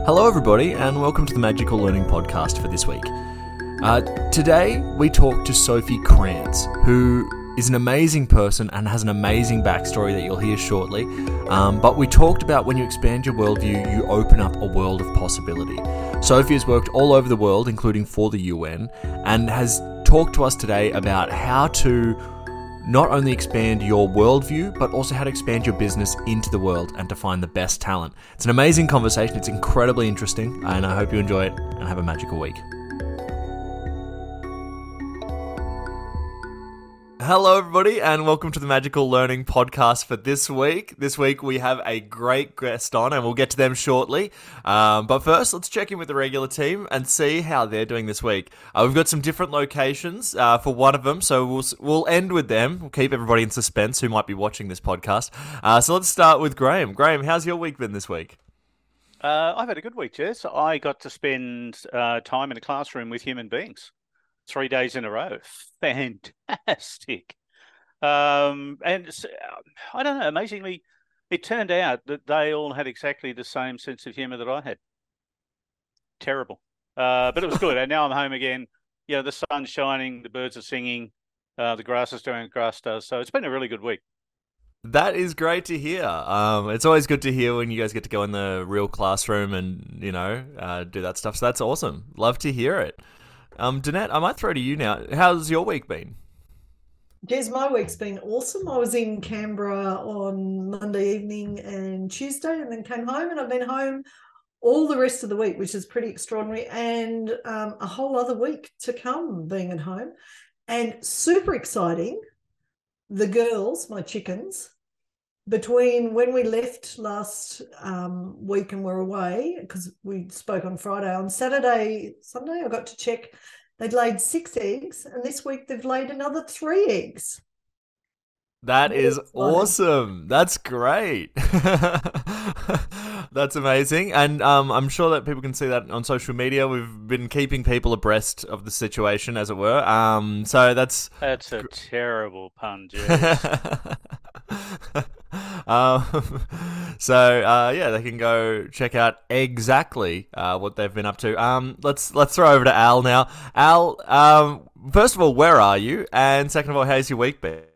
Hello, everybody, and welcome to the Magical Learning Podcast for this week. Today, we talk to Sophie Krantz, who is an amazing person and has an amazing backstory that you'll hear shortly. But we talked about when you expand your worldview, you open up a world of possibility. Sophie has worked all over the world, including for the UN, and has talked to us today about how to not only expand your worldview, but also how to expand your business into the world and to find the best talent. It's an amazing conversation. It's incredibly interesting, and I hope you enjoy it and have a magical week. Hello, everybody, and welcome to the Magical Learning Podcast for this week. This week, we have a great guest on, and we'll get to them shortly. But first, let's check in with the regular team and see how they're doing this week. We've got some different locations for one of them, so we'll end with them. We'll keep everybody in suspense who might be watching this podcast. So let's start with Graham. Graham, how's your week been this week? I've had a good week, Jess. I got to spend time in a classroom with human beings. 3 days in a row. Fantastic. And I don't know, amazingly, it turned out that they all had exactly the same sense of humour that I had. Terrible. But it was good. And now I'm home again. You know, the sun's shining, the birds are singing, the grass is doing what grass does. So it's been a really good week. That is great to hear. It's always good to hear when you guys get to go in the real classroom and, do that stuff. So that's awesome. Love to hear it. Danette, I might throw to you now. How's your week been? Jez, my week's been awesome. I was in Canberra on Monday evening and Tuesday and then came home, and I've been home all the rest of the week, which is pretty extraordinary, and a whole other week to come being at home. And super exciting, the girls, my chickens, between when we left last week and were away, because we spoke on Friday, on Sunday, I got to check, they'd laid 6 eggs, and this week they've laid another 3 eggs. That is awesome. That's great. That's amazing. And I'm sure that people can see that on social media. We've been keeping people abreast of the situation, as it were. So that's a terrible pun, Jez. They can go check out exactly what they've been up to. Let's throw over to Al now. Al, first of all, where are you? And second of all, how's your week been?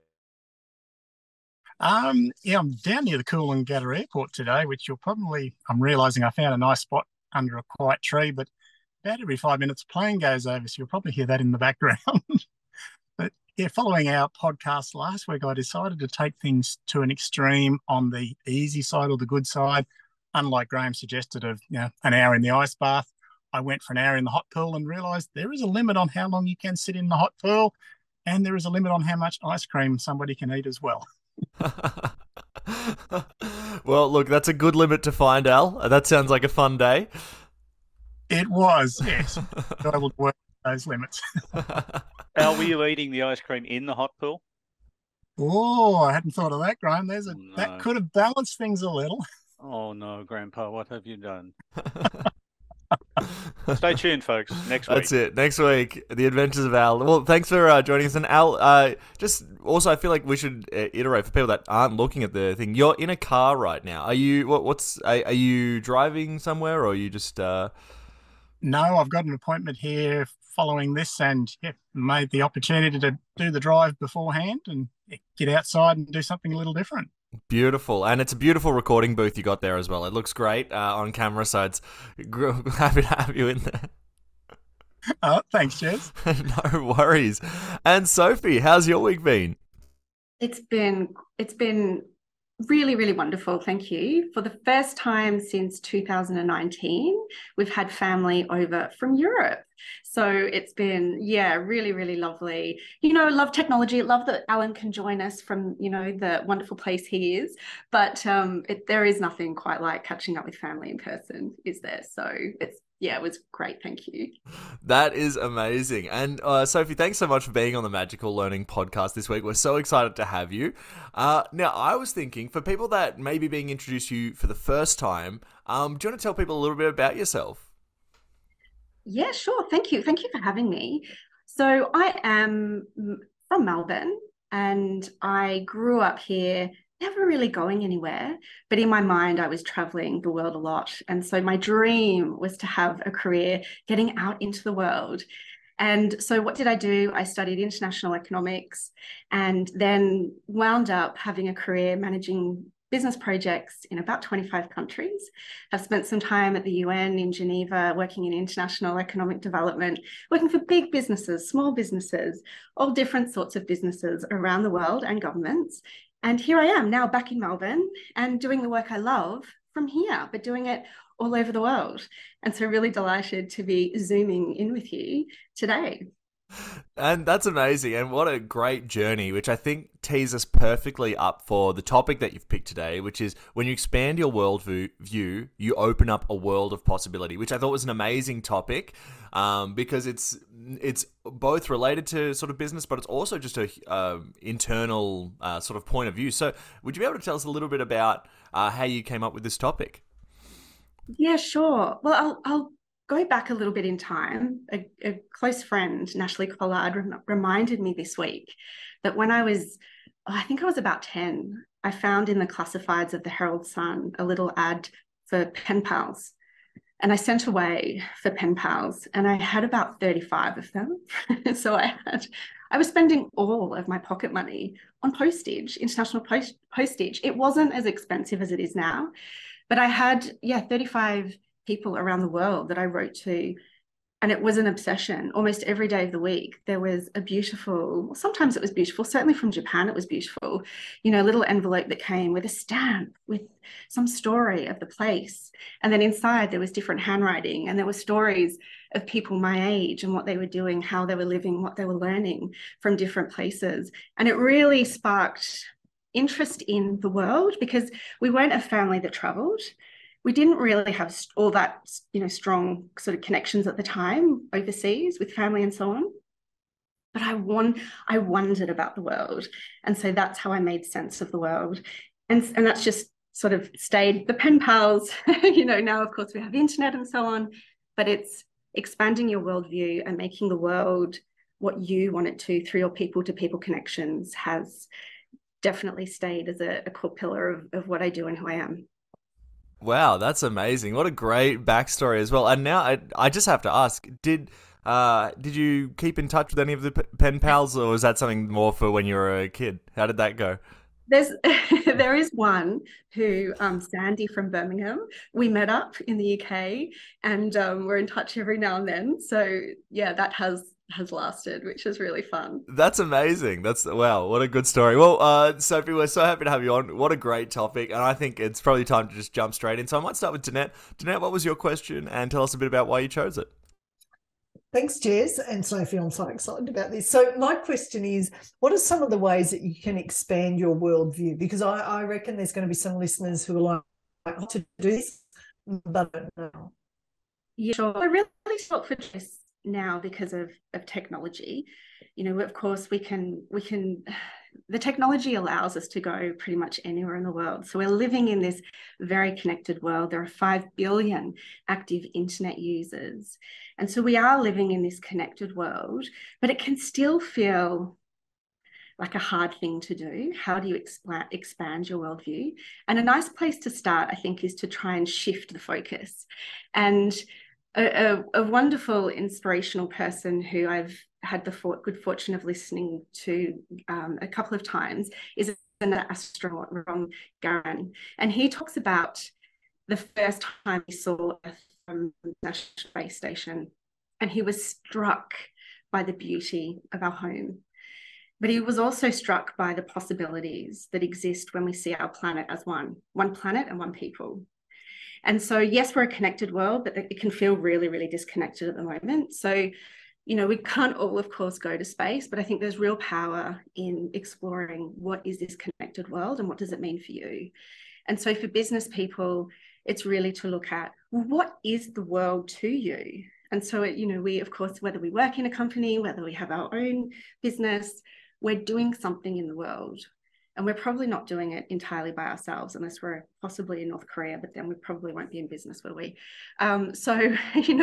I'm down near the Coolangatta Airport today, which I'm realising I found a nice spot under a quiet tree, but about every 5 minutes a plane goes over, so you'll probably hear that in the background. But yeah, following our podcast last week, I decided to take things to an extreme on the easy side or the good side. Unlike Graham suggested of an hour in the ice bath, I went for an hour in the hot pool and realised there is a limit on how long you can sit in the hot pool, and there is a limit on how much ice cream somebody can eat as well. Well, look, that's a good limit to find, Al. That sounds like a fun day. It was, yes. I will work those limits. Al, were you eating the ice cream in the hot pool? Oh, I hadn't thought of that, Graham. That could have balanced things a little. Oh no, Grandpa, what have you done? Stay tuned, folks. Next week. That's it. Next week, the adventures of Al. Well, thanks for joining us. And Al, just also, I feel like we should iterate for people that aren't looking at the thing. You're in a car right now. Are you? Are you driving somewhere, or are you just? No, I've got an appointment here following this, and made the opportunity to do the drive beforehand and get outside and do something a little different. Beautiful. And it's a beautiful recording booth you got there as well. It looks great on camera, so it's happy to have you in there. Oh, thanks, Jez. No worries. And Sophie, how's your week been? It's been really, really wonderful. Thank you. For the first time since 2019, we've had family over from Europe. So it's been, really, really lovely. I love technology. I love that Alan can join us from, the wonderful place he is. But there is nothing quite like catching up with family in person, is there? So it was great. Thank you. That is amazing. And Sophie, thanks so much for being on the Magical Learning Podcast this week. We're so excited to have you. Now, I was thinking, for people that may be being introduced to you for the first time, do you want to tell people a little bit about yourself? Yeah, sure. Thank you. Thank you for having me. So I am from Melbourne, and I grew up here never really going anywhere. But in my mind, I was traveling the world a lot. And so my dream was to have a career getting out into the world. And so what did I do? I studied international economics and then wound up having a career managing business projects in about 25 countries. I've spent some time at the UN in Geneva, working in international economic development, working for big businesses, small businesses, all different sorts of businesses around the world and governments. And here I am now back in Melbourne and doing the work I love from here, but doing it all over the world. And so really delighted to be Zooming in with you today. And that's amazing. And what a great journey, which I think tees us perfectly up for the topic that you've picked today, which is when you expand your worldview, you open up a world of possibility, which I thought was an amazing topic because it's both related to sort of business, but it's also just a internal sort of point of view. So would you be able to tell us a little bit about how you came up with this topic? Yeah, sure. Well, I'll go back a little bit in time. A close friend, Natalie Collard, reminded me this week that when I think I was about 10, I found in the classifieds of the Herald Sun a little ad for pen pals. And I sent away for pen pals and I had about 35 of them. So I was spending all of my pocket money on postage, international postage. It wasn't as expensive as it is now, but I had, 35 people around the world that I wrote to, and it was an obsession. Almost every day of the week, there was sometimes it was beautiful, certainly from Japan, it was beautiful, a little envelope that came with a stamp with some story of the place. And then inside there was different handwriting and there were stories of people my age and what they were doing, how they were living, what they were learning from different places. And it really sparked interest in the world because we weren't a family that traveled. We didn't really have all that, strong sort of connections at the time overseas with family and so on. But I wondered about the world. And so that's how I made sense of the world. And that's just sort of stayed the pen pals, now of course we have the internet and so on, but it's expanding your worldview and making the world what you want it to through your people-to-people connections has definitely stayed as a core pillar of what I do and who I am. Wow, that's amazing. What a great backstory as well. And now I just have to ask, did you keep in touch with any of the pen pals, or was that something more for when you were a kid? How did that go? There is one who, Sandy from Birmingham, we met up in the UK and we're in touch every now and then. So yeah, that has lasted, which is really fun. That's amazing. Wow, what a good story. Well, Sophie, we're so happy to have you on. What a great topic. And I think it's probably time to just jump straight in. So I might start with Danette. Danette, what was your question? And tell us a bit about why you chose it. Thanks, Jez and Sophie. I'm so excited about this. So my question is, what are some of the ways that you can expand your worldview? Because I reckon there's going to be some listeners who are like, how to do this, but I don't know. Yeah, sure. I really thought for this now because of technology. Of course we can the technology allows us to go pretty much anywhere in the world. So we're living in this very connected world. There are 5 billion active internet users. And so we are living in this connected world, but it can still feel like a hard thing to do. How do you expand your worldview? And a nice place to start, I think, is to try and shift the focus. And a wonderful, inspirational person who I've had the good fortune of listening to a couple of times is an astronaut, Ron Garan. And he talks about the first time he saw Earth from the National Space Station, and he was struck by the beauty of our home. But he was also struck by the possibilities that exist when we see our planet as one planet and one people. And so, yes, we're a connected world, but it can feel really, really disconnected at the moment. So, we can't all, of course, go to space, but I think there's real power in exploring what is this connected world and what does it mean for you? And so for business people, it's really to look at, well, what is the world to you? And so, we, of course, whether we work in a company, whether we have our own business, we're doing something in the world. And we're probably not doing it entirely by ourselves, unless we're possibly in North Korea, but then we probably won't be in business, will we? So,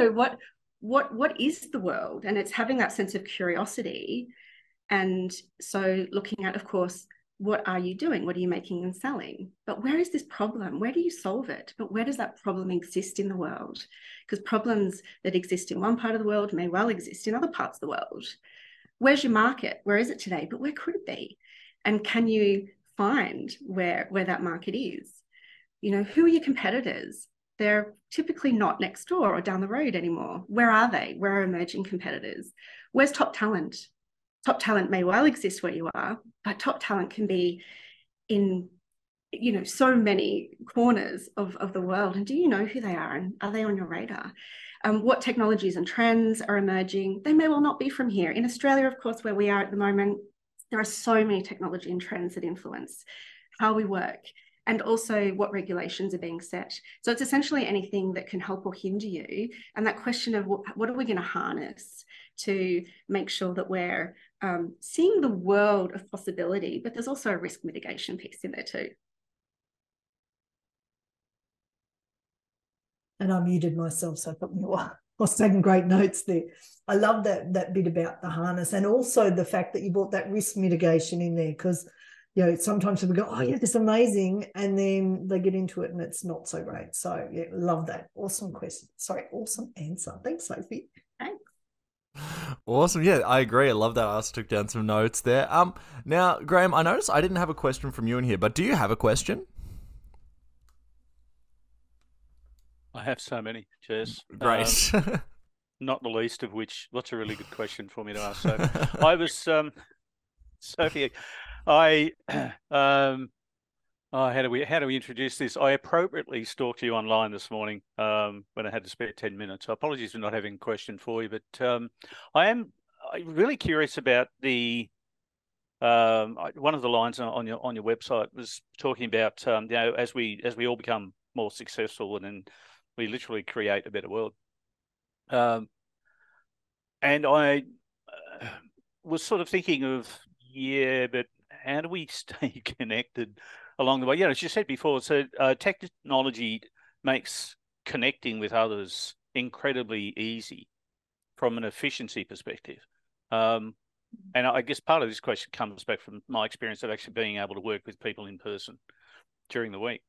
what is the world? And it's having that sense of curiosity. And so looking at, of course, what are you doing? What are you making and selling? But where is this problem? Where do you solve it? But where does that problem exist in the world? Because problems that exist in one part of the world may well exist in other parts of the world. Where's your market? Where is it today? But where could it be? And can you find where that market is? You know, who are your competitors? They're typically not next door or down the road anymore. Where are they? Where are emerging competitors? Where's top talent? Top talent may well exist where you are, but top talent can be in, you know, so many corners of the world. And do you know who they are? And are they on your radar? What technologies and trends are emerging? They may well not be from here. In Australia, of course, where we are at the moment, there are so many technology and trends that influence how we work, and also what regulations are being set. So it's essentially anything that can help or hinder you. And that question of what are we going to harness to make sure that we're seeing the world of possibility, but there's also a risk mitigation piece in there too. And I muted myself, so I was taking great notes there. I love that bit about the harness, and also the fact that you brought that risk mitigation in there, because, you know, sometimes people go, oh yeah, this is amazing, and then they get into it and it's not so great. So yeah, love that. Awesome question. Sorry, awesome answer. Thanks, Sophie. Thanks. Awesome. Yeah, I agree. I love that. I also took down some notes there. Now, Graham, I noticed I didn't have a question from you in here, but do you have a question? I have so many, Jess. Great. Not the least of which, what's a really good question for me to ask? So I was, Sophie, how do we introduce this? I appropriately stalked you online this morning when I had to spare 10 minutes. So apologies for not having a question for you, but I'm really curious about the one of the lines on your website was talking about you know, as we all become more successful, and then we literally create a better world. And I was sort of thinking of, yeah, but how do we stay connected along the way? Yeah, as you said before, so technology makes connecting with others incredibly easy from an efficiency perspective. And I guess part of this question comes back from my experience of actually being able to work with people in person during the week.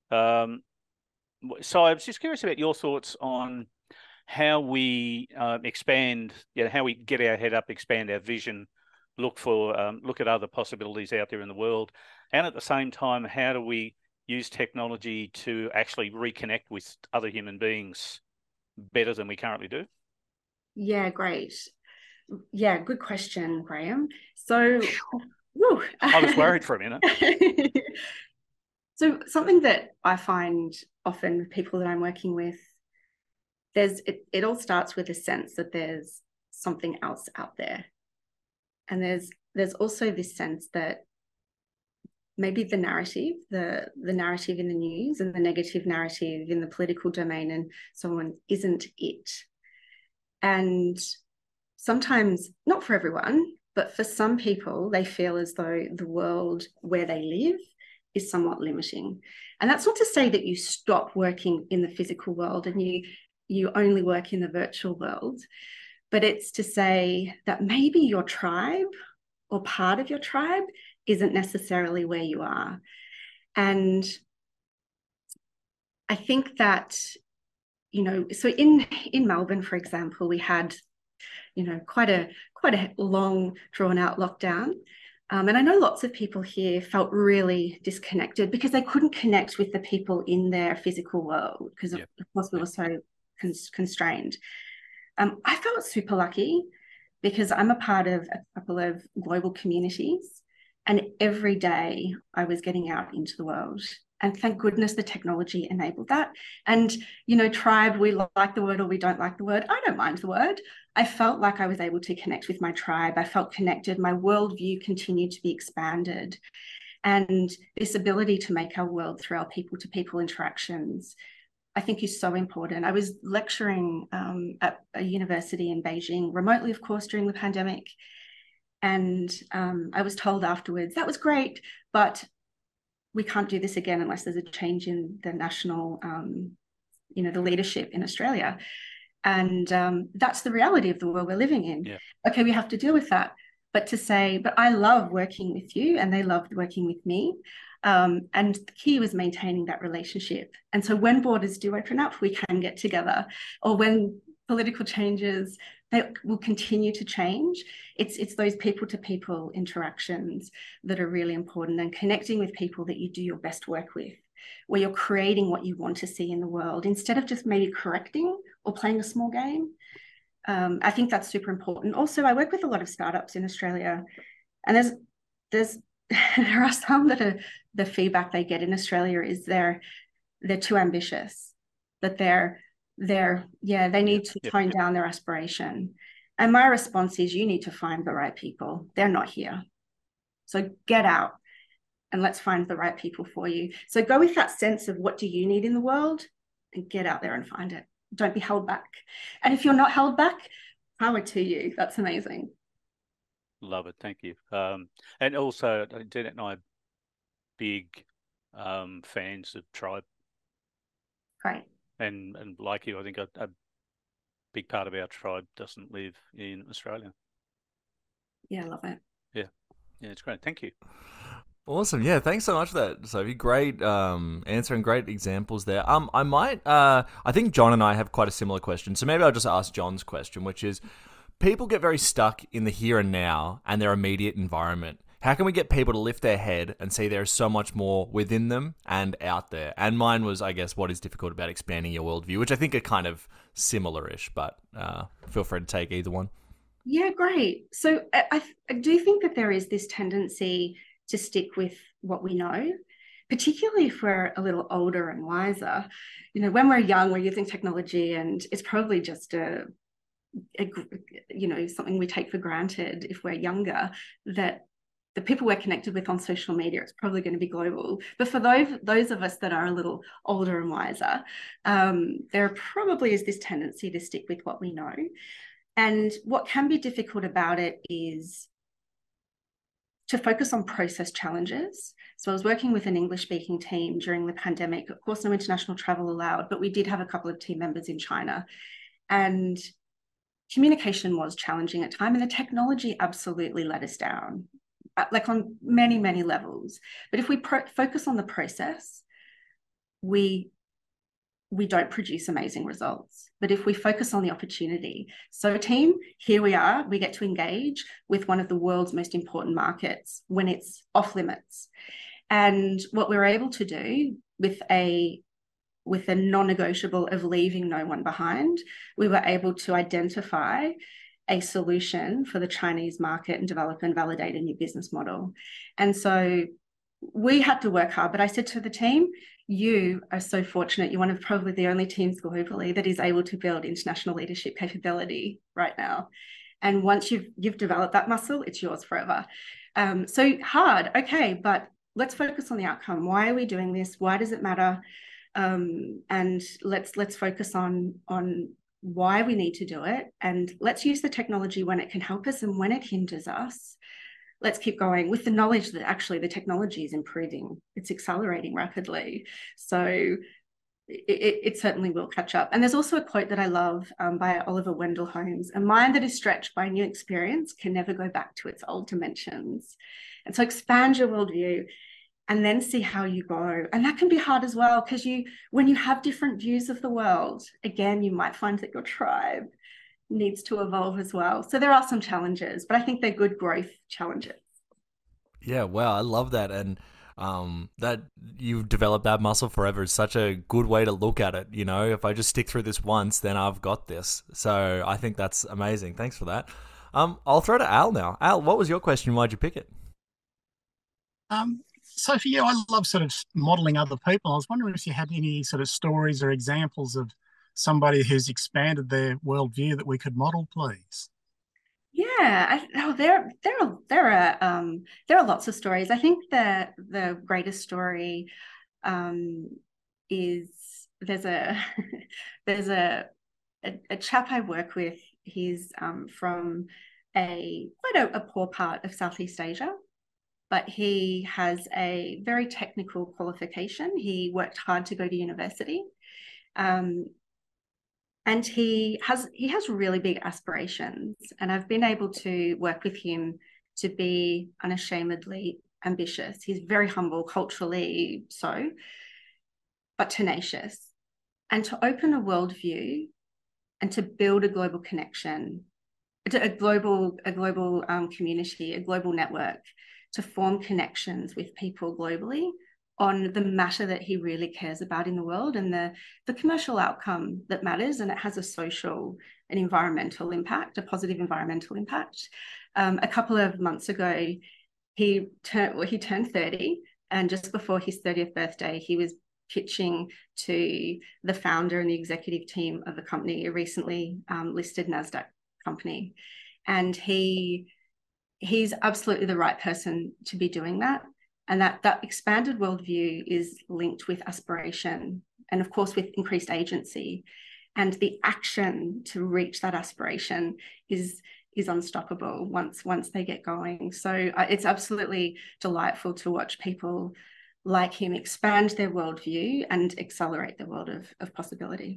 So I was just curious about your thoughts on how we expand, you know, how we get our head up, expand our vision, look at other possibilities out there in the world, and at the same time, how do we use technology to actually reconnect with other human beings better than we currently do? Yeah, great. Yeah, good question, Graham. So, I was worried for a minute. So something that I find often with people that I'm working with, it all starts with a sense that there's something else out there. And there's also this sense that maybe the narrative in the news and the negative narrative in the political domain and so on isn't it. And sometimes, not for everyone, but for some people, they feel as though the world where they live is somewhat limiting. And that's not to say that you stop working in the physical world and you only work in the virtual world, but it's to say that maybe your tribe or part of your tribe isn't necessarily where you are. And I think that, you know, so in Melbourne, for example, we had, you know, quite a long drawn out lockdown. And I know lots of people here felt really disconnected because they couldn't connect with the people in their physical world because, of course, we were so constrained. I felt super lucky because I'm a part of a couple of global communities, and every day I was getting out into the world. And thank goodness the technology enabled that. And, you know, tribe, we like the word or we don't like the word. I don't mind the word. I felt like I was able to connect with my tribe. I felt connected. My worldview continued to be expanded. And this ability to make our world through our people-to-people interactions, I think, is so important. I was lecturing at a university in Beijing, remotely, of course, during the pandemic. And I was told afterwards, that was great, but we can't do this again unless there's a change in the national, you know, the leadership in Australia. And that's the reality of the world we're living in. Yeah. Okay, we have to deal with that. but to say, but I love working with you and they loved working with me. And the key was maintaining that relationship. And so when borders do open up, we can get together, or when political changes, they will continue to change. It's those people-to-people interactions that are really important, and connecting with people that you do your best work with, where you're creating what you want to see in the world instead of just maybe correcting or playing a small game. I think that's super important. Also, I work with a lot of startups in Australia, and there's there are some that are, the feedback they get in Australia is they're too ambitious, that they need to tone down their aspiration. And my response is, you need to find the right people. They're not here. So get out and let's find the right people for you. So go with that sense of what do you need in the world, and get out there and find it. Don't be held back. And if you're not held back, power to you. That's amazing. Love it. Thank you. And also, Janet and I are big fans of Tribe. Great. And like you, I think a big part of our tribe doesn't live in Australia. Yeah, I love it. Yeah, it's great. Thank you. Awesome. Yeah, thanks so much for that, Sophie. Great answer and great examples there. I think John and I have quite a similar question, so maybe I'll just ask John's question, which is, people get very stuck in the here and now and their immediate environment. How can we get people to lift their head and see there's so much more within them and out there? And mine was, I guess, what is difficult about expanding your worldview, which I think are kind of similar-ish, but feel free to take either one. Yeah, great. So I do think that there is this tendency to stick with what we know, particularly if we're a little older and wiser. You know, when we're young, we're using technology and it's probably just something we take for granted if we're younger, that the people we're connected with on social media, it's probably going to be global. But for those of us that are a little older and wiser, there probably is this tendency to stick with what we know. And what can be difficult about it is to focus on process challenges. So I was working with an English-speaking team during the pandemic. Of course, no international travel allowed, but we did have a couple of team members in China. And communication was challenging at time, and the technology absolutely let us down, like on many, many levels. But if we focus on the process, we don't produce amazing results. But if we focus on the opportunity, so team, here we are, we get to engage with one of the world's most important markets when it's off limits. And what we're able to do with a non-negotiable of leaving no one behind, we were able to identify a solution for the Chinese market and develop and validate a new business model. And so we had to work hard, but I said to the team, you are so fortunate. You're one of probably the only teams globally that is able to build international leadership capability right now. And once you've developed that muscle, it's yours forever. So hard, okay, but let's focus on the outcome. Why are we doing this? Why does it matter? And let's focus on why we need to do it. And let's use the technology when it can help us, and when it hinders us, let's keep going with the knowledge that actually the technology is improving. It's accelerating rapidly. So it certainly will catch up. And there's also a quote that I love by Oliver Wendell Holmes: a mind that is stretched by a new experience can never go back to its old dimensions. And so expand your worldview and then see how you go. And that can be hard as well, because when you have different views of the world, again, you might find that your tribe needs to evolve as well. So there are some challenges, but I think they're good growth challenges. Yeah, wow, I love that. And that you've developed that muscle forever is such a good way to look at it. You know, if I just stick through this once, then I've got this. So I think that's amazing. Thanks for that. I'll throw to Al now. Al, what was your question? Why'd you pick it? Sophie, yeah, I love sort of modeling other people. I was wondering if you had any sort of stories or examples of somebody who's expanded their worldview that we could model, please. Yeah, there are lots of stories. I think the greatest story is there's a chap I work with. He's from quite a poor part of Southeast Asia, but he has a very technical qualification. He worked hard to go to university. And he has really big aspirations, and I've been able to work with him to be unashamedly ambitious. He's very humble, culturally so, but tenacious. And to open a worldview and to build a global connection, a global community, a global network, to form connections with people globally on the matter that he really cares about in the world, and the commercial outcome that matters, and it has a social and environmental impact, a positive environmental impact. A couple of months ago, he turned 30, and just before his 30th birthday, he was pitching to the founder and the executive team of a company, a recently listed NASDAQ company. And he's absolutely the right person to be doing that. And that expanded worldview is linked with aspiration and, of course, with increased agency. And the action to reach that aspiration is unstoppable once they get going. So it's absolutely delightful to watch people like him expand their worldview and accelerate the world of possibility.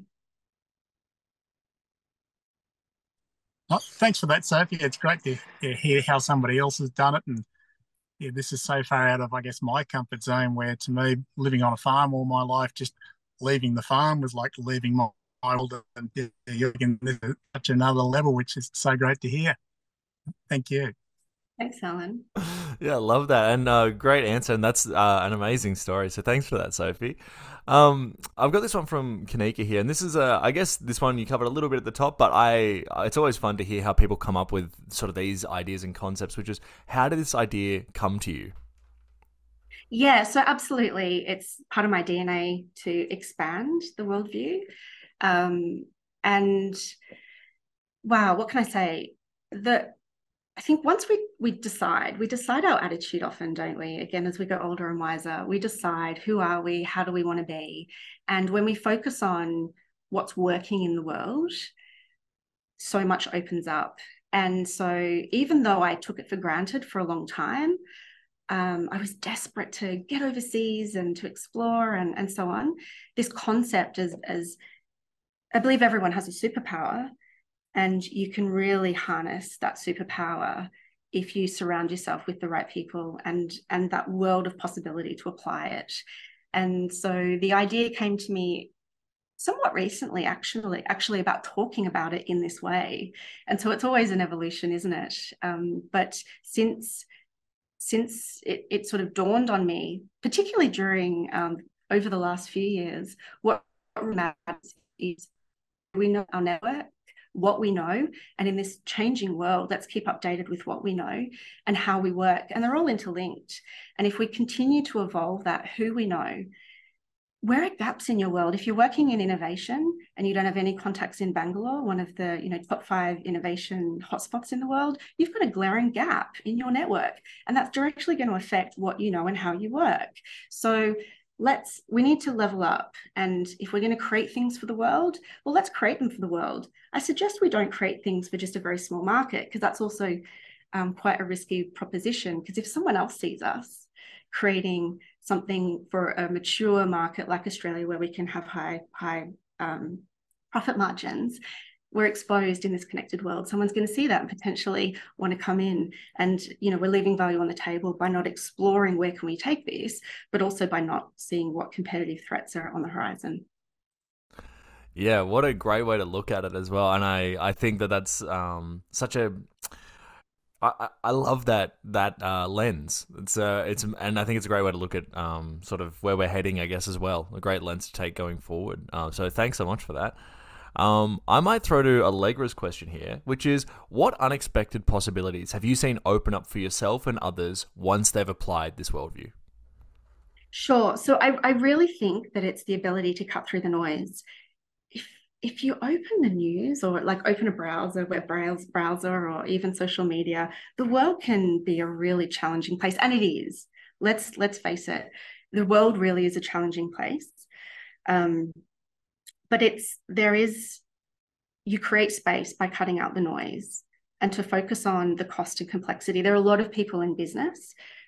Well, thanks for that, Sophie. It's great to hear how somebody else has done it. And yeah, this is so far out of, I guess, my comfort zone, where to me, living on a farm all my life, just leaving the farm was like leaving my world. And you're in such another level, which is so great to hear. Thank you. Thanks, Alan. Yeah, I love that. And great answer. And that's an amazing story. So thanks for that, Sophie. I've got this one from Kanika here. And this is, I guess this one you covered a little bit at the top, but it's always fun to hear how people come up with sort of these ideas and concepts, which is, how did this idea come to you? Yeah, so absolutely. It's part of my DNA to expand the worldview. And wow, what can I say? I think once we decide our attitude often, don't we? Again, as we get older and wiser, we decide, who are we? How do we want to be? And when we focus on what's working in the world, so much opens up. And so even though I took it for granted for a long time, I was desperate to get overseas and to explore and so on. This concept as I believe everyone has a superpower, and you can really harness that superpower if you surround yourself with the right people and that world of possibility to apply it. And so the idea came to me somewhat recently, actually about talking about it in this way. And so it's always an evolution, isn't it? But since it sort of dawned on me, particularly during over the last few years, what matters is we know our network, what we know, and in this changing world, let's keep updated with what we know and how we work. And they're all interlinked. And if we continue to evolve that, who we know, where are gaps in your world? If you're working in innovation and you don't have any contacts in Bangalore, one of the top 5 innovation hotspots in the world, you've got a glaring gap in your network, and that's directly going to affect what you know and how you work. So we need to level up. And if we're going to create things for the world, well, let's create them for the world. I suggest we don't create things for just a very small market, because that's also quite a risky proposition. Because if someone else sees us creating something for a mature market like Australia, where we can have high profit margins, we're exposed in this connected world. Someone's going to see that and potentially want to come in. And, we're leaving value on the table by not exploring where can we take this, but also by not seeing what competitive threats are on the horizon. Yeah, what a great way to look at it as well. And I think that's such a... I love that lens. It's and I think it's a great way to look at sort of where we're heading, I guess, as well. A great lens to take going forward. So thanks so much for that. I might throw to Allegra's question here, which is, what unexpected possibilities have you seen open up for yourself and others once they've applied this worldview? Sure. So I really think that it's the ability to cut through the noise. If you open the news, or like open a browser, web browser, or even social media, the world can be a really challenging place, and it is. Let's face it, the world really is a challenging place. But you create space by cutting out the noise and to focus on the cost and complexity. There are a lot of people in business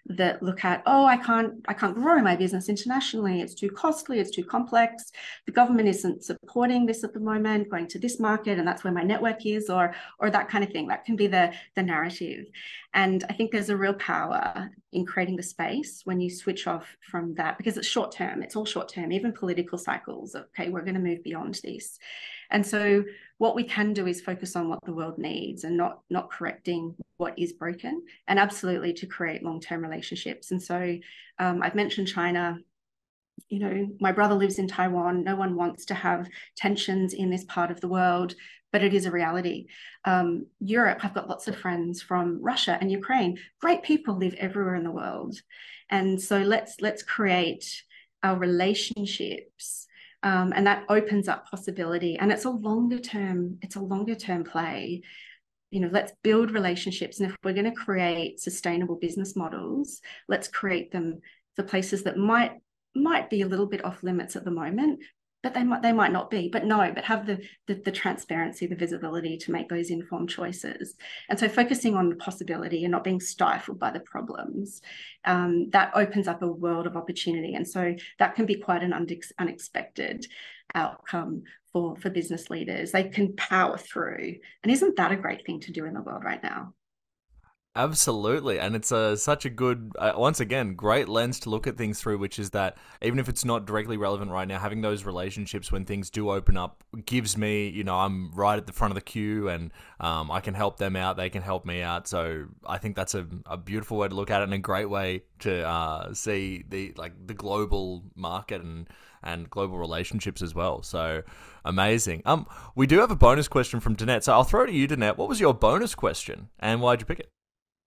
that look at, oh, I can't grow my business internationally. It's too costly. It's too complex. The government isn't supporting this at the moment, going to this market, and that's where my network is, or that kind of thing. That can be the narrative. And I think there's a real power in creating the space when you switch off from that, because it's short term. It's all short term, even political cycles. Okay, we're going to move beyond this. And so what we can do is focus on what the world needs and not correcting what is broken, and absolutely to create long-term relationships. And so I've mentioned China. You know, my brother lives in Taiwan. No one wants to have tensions in this part of the world, but it is a reality. Europe, I've got lots of friends from Russia and Ukraine. Great people live everywhere in the world. And so let's create our relationships. And that opens up possibility, and it's a longer term play. You know, let's build relationships, and if we're going to create sustainable business models, let's create them for places that might be a little bit off limits at the moment, but they might not be, but have the transparency, the visibility to make those informed choices. And so focusing on the possibility and not being stifled by the problems, that opens up a world of opportunity. And so that can be quite an unexpected outcome for business leaders. They can power through. And isn't that a great thing to do in the world right now? Absolutely. And it's such a good, once again, great lens to look at things through, which is that even if it's not directly relevant right now, having those relationships when things do open up gives me, you know, I'm right at the front of the queue, and I can help them out. They can help me out. So I think that's a beautiful way to look at it, and a great way to see the global market and global relationships as well. So amazing. We do have a bonus question from Danette. So I'll throw it to you, Danette. What was your bonus question, and why'd you pick it?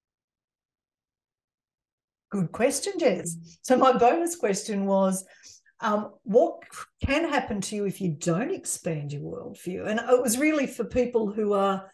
Good question, Jez. So my bonus question was, what can happen to you if you don't expand your worldview? And it was really for people who are,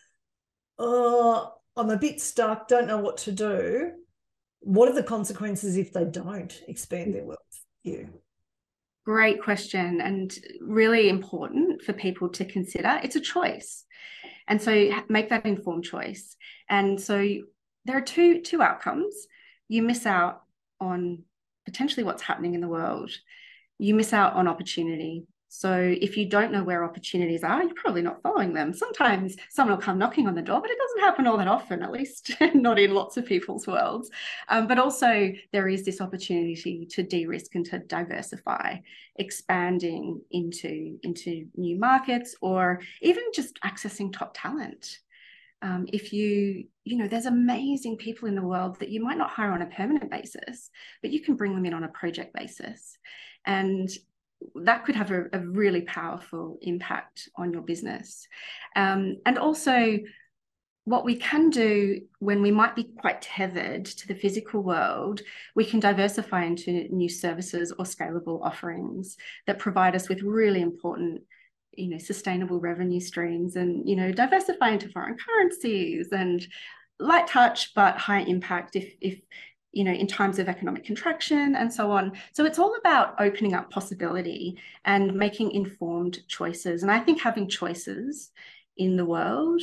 I'm a bit stuck, don't know what to do. What are the consequences if they don't expand their worldview? Great question, and really important for people to consider. It's a choice. And so make that informed choice. And so there are two outcomes. You miss out on potentially what's happening in the world. You miss out on opportunity. So if you don't know where opportunities are, you're probably not following them. Sometimes someone will come knocking on the door, but it doesn't happen all that often, at least not in lots of people's worlds. But also there is this opportunity to de-risk and to diversify, expanding into new markets, or even just accessing top talent. If there's amazing people in the world that you might not hire on a permanent basis, but you can bring them in on a project basis. And that could have a really powerful impact on your business. And also what we can do when we might be quite tethered to the physical world, we can diversify into new services or scalable offerings that provide us with really important sustainable revenue streams, and, diversify into foreign currencies, and light touch, but high impact if in times of economic contraction and so on. So it's all about opening up possibility and making informed choices. And I think having choices in the world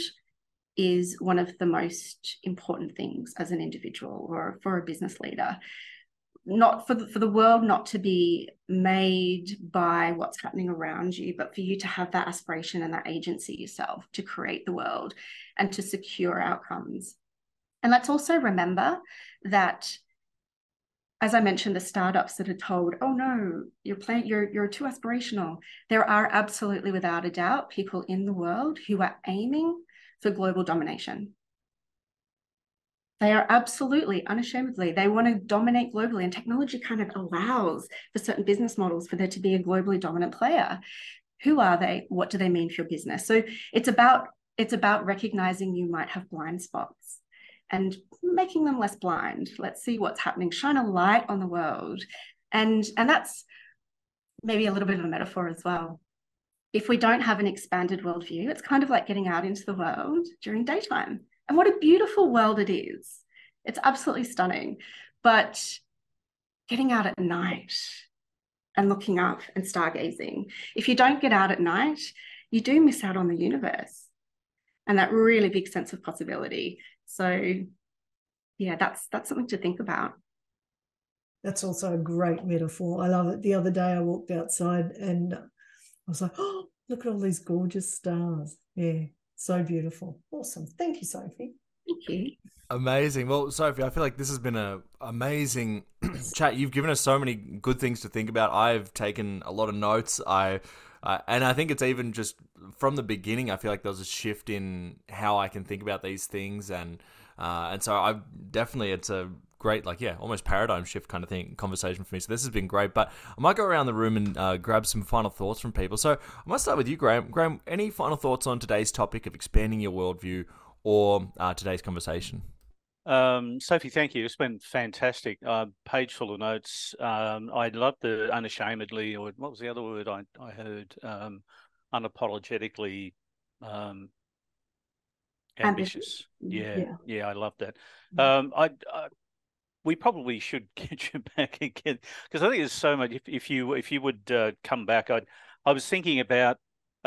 is one of the most important things as an individual or for a business leader. Not for the world not to be made by what's happening around you, but for you to have that aspiration and that agency yourself to create the world and to secure outcomes. And let's also remember that, as I mentioned, the startups that are told, oh no, you're too aspirational. There are absolutely, without a doubt, people in the world who are aiming for global domination. They are absolutely, unashamedly, they want to dominate globally, and technology kind of allows for certain business models for there to be a globally dominant player. Who are they? What do they mean for your business? So it's about recognizing you might have blind spots and making them less blind. Let's see what's happening. Shine a light on the world. And that's maybe a little bit of a metaphor as well. If we don't have an expanded worldview, it's kind of like getting out into the world during daytime. And what a beautiful world it is. It's absolutely stunning. But getting out at night and looking up and stargazing, if you don't get out at night, you do miss out on the universe and that really big sense of possibility. So yeah, that's something to think about. That's also a great metaphor. I love it. The other day I walked outside and I was like, oh, look at all these gorgeous stars. Yeah, so beautiful. Awesome. Thank you, Sophie. Thank you. Amazing. Well, Sophie, I feel like this has been an amazing chat. You've given us so many good things to think about. I've taken a lot of notes. And I think it's even just from the beginning, I feel like there was a shift in how I can think about these things. And so I definitely, it's a great, almost paradigm shift kind of thing, conversation for me. So this has been great, but I might go around the room and grab some final thoughts from people. So I might start with you, Graham. Graham, any final thoughts on today's topic of expanding your worldview or today's conversation? Sophie, thank you. It's been fantastic. Page full of notes. I love the unashamedly, or what was the other word I heard? Unapologetically ambitious. Yeah, I love that. We probably should get you back again because I think there's so much. If you would come back, I was thinking about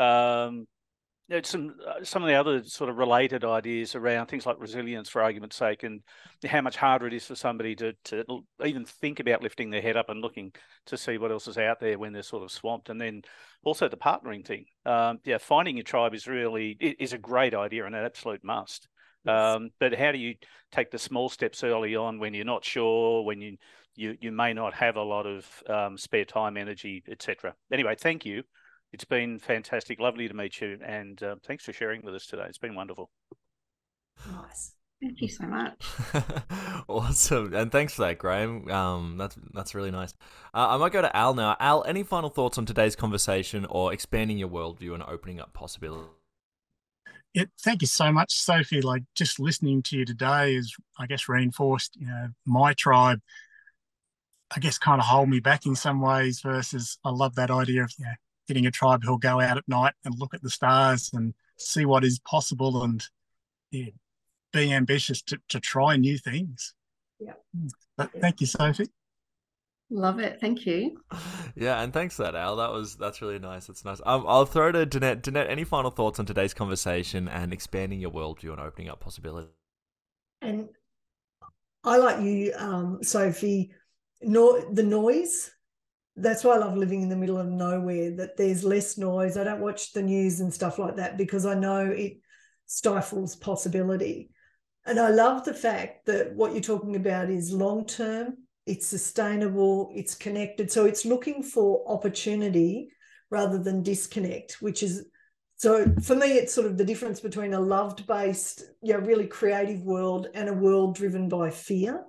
some of the other sort of related ideas around things like resilience, for argument's sake, and how much harder it is for somebody to even think about lifting their head up and looking to see what else is out there when they're sort of swamped. And then also the partnering thing. Finding your tribe is a great idea and an absolute must. Yes. But how do you take the small steps early on when you're not sure, when you may not have a lot of spare time, energy, etc. Anyway, thank you. It's been fantastic. Lovely to meet you. And thanks for sharing with us today. It's been wonderful. Nice. Thank you so much. Awesome. And thanks for that, Graham. That's really nice. I might go to Al now. Al, any final thoughts on today's conversation or expanding your worldview and opening up possibilities? Yeah, thank you so much, Sophie. Just listening to you today is, I guess, reinforced, my tribe, I guess, kind of hold me back in some ways versus I love that idea of, getting a tribe who'll go out at night and look at the stars and see what is possible and be ambitious to try new things. Yeah. But thank you, Sophie. Love it. Thank you. Yeah, and thanks for that, Al. That's really nice. That's nice. I'll throw to Danette. Danette, any final thoughts on today's conversation and expanding your worldview and opening up possibilities? And I like you, Sophie, the noise. That's why I love living in the middle of nowhere, that there's less noise. I don't watch the news and stuff like that because I know it stifles possibility. And I love the fact that what you're talking about is long-term, it's sustainable, it's connected. So it's looking for opportunity rather than disconnect, so for me, it's sort of the difference between a loved-based, really creative world and a world driven by fear.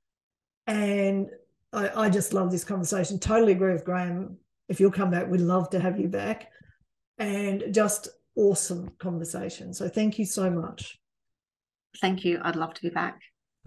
And I just love this conversation. Totally agree with Graham. If you'll come back, we'd love to have you back. And just awesome conversation. So thank you so much. Thank you. I'd love to be back.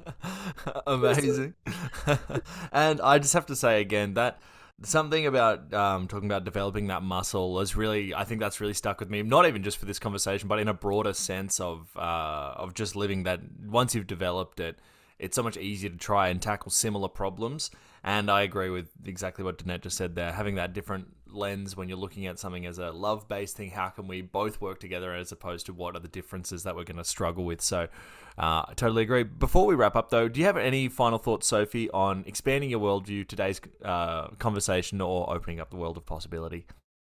Amazing. And I just have to say again that something about talking about developing that muscle is really, I think that's really stuck with me. Not even just for this conversation, but in a broader sense of just living that. Once you've developed it, it's so much easier to try and tackle similar problems. And I agree with exactly what Danette just said there. Having that different lens when you're looking at something as a love-based thing, how can we both work together as opposed to what are the differences that we're going to struggle with? So I totally agree. Before we wrap up, though, do you have any final thoughts, Sophie, on expanding your worldview, today's conversation, or opening up the world of possibility?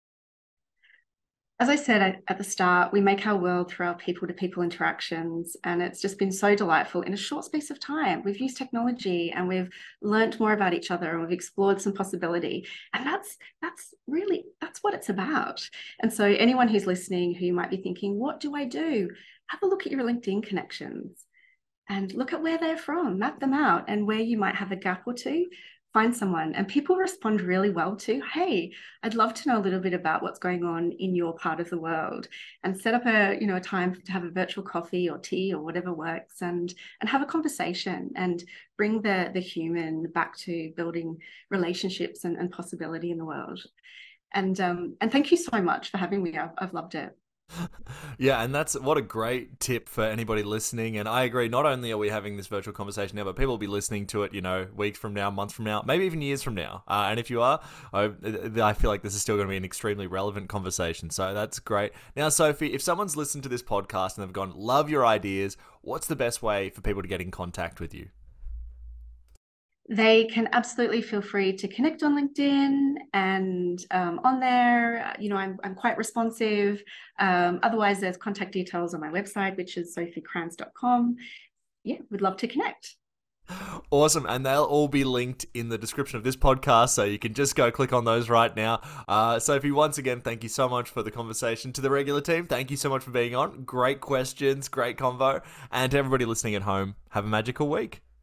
As I said at the start, we make our world through our people-to-people interactions, and it's just been so delightful in a short space of time. We've used technology and we've learnt more about each other and we've explored some possibility, and that's what it's about. And so anyone who's listening who might be thinking, what do I do? Have a look at your LinkedIn connections and look at where they're from, map them out, and where you might have a gap or two. Find someone, and people respond really well to, hey, I'd love to know a little bit about what's going on in your part of the world, and set up a time to have a virtual coffee or tea or whatever works, and have a conversation and bring the human back to building relationships and possibility in the world. And thank you so much for having me. I've loved it. Yeah, and that's what a great tip for anybody listening. And I agree, not only are we having this virtual conversation now, but people will be listening to it, weeks from now, months from now, maybe even years from now. And if you are, I feel like this is still going to be an extremely relevant conversation. So that's great. Now, Sophie, if someone's listened to this podcast and they've gone, love your ideas, what's the best way for people to get in contact with you? they can absolutely feel free to connect on LinkedIn, and on there, I'm quite responsive. Otherwise, there's contact details on my website, which is sophiecrantz.com. Yeah, we'd love to connect. Awesome, and they'll all be linked in the description of this podcast, so you can just go click on those right now. Sophie, once again, thank you so much for the conversation. To the regular team, thank you so much for being on. Great questions, great convo, and to everybody listening at home, have a magical week.